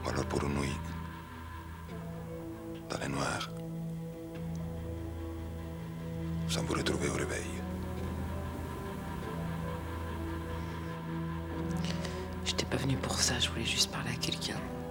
Ou alors pour une nuit, dans les noirs, sans vous retrouver au réveil. J'étais pas venue pour ça, je voulais juste parler à quelqu'un.